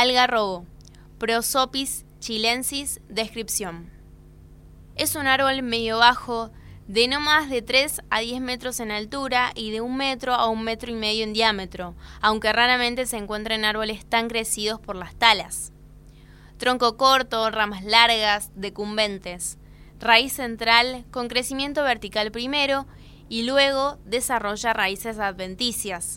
Algarrobo, Prosopis chilensis, descripción. Es un árbol medio bajo, de no más de 3 a 10 metros en altura y de 1 metro a 1,5 metros en diámetro, aunque raramente se encuentran árboles tan crecidos por las talas. Tronco corto, ramas largas, decumbentes. Raíz central con crecimiento vertical primero y luego desarrolla raíces adventicias.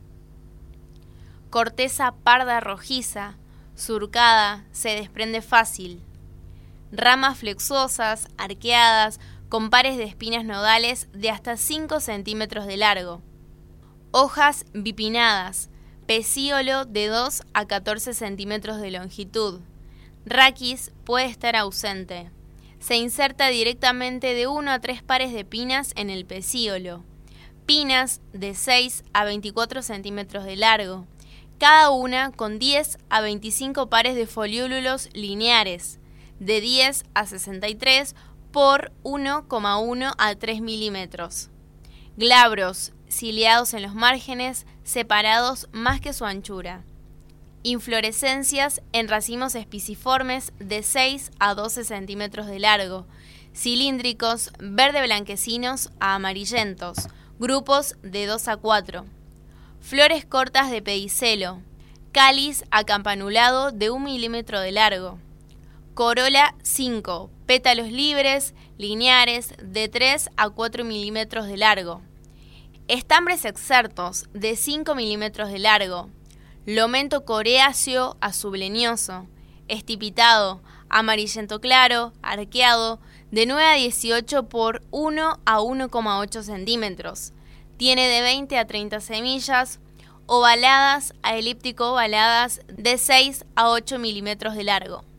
Corteza parda rojiza, surcada, se desprende fácil. Ramas flexuosas, arqueadas, con pares de espinas nodales de hasta 5 centímetros de largo. Hojas bipinnadas, pecíolo de 2 a 14 centímetros de longitud. Raquis puede estar ausente. Se inserta directamente de 1 a 3 pares de pinas en el pecíolo. Pinas de 6 a 24 centímetros de largo, cada una con 10 a 25 pares de foliólulos lineares, de 10 a 63 por 1,1 a 3 milímetros. Glabros, ciliados en los márgenes, separados más que su anchura. Inflorescencias en racimos espiciformes de 6 a 12 centímetros de largo, cilíndricos, verde blanquecinos a amarillentos, grupos de 2 a 4. Flores cortas de pedicelo, cáliz acampanulado de 1 milímetro de largo. Corola 5, pétalos libres, lineares, de 3 a 4 milímetros de largo. Estambres exertos de 5 milímetros de largo. Lomento coriáceo a subleñoso, estipitado, amarillento claro, arqueado, de 9 a 18 por 1 a 1,8 centímetros. Tiene de 20 a 30 semillas, ovaladas a elíptico ovaladas de 6 a 8 milímetros de largo.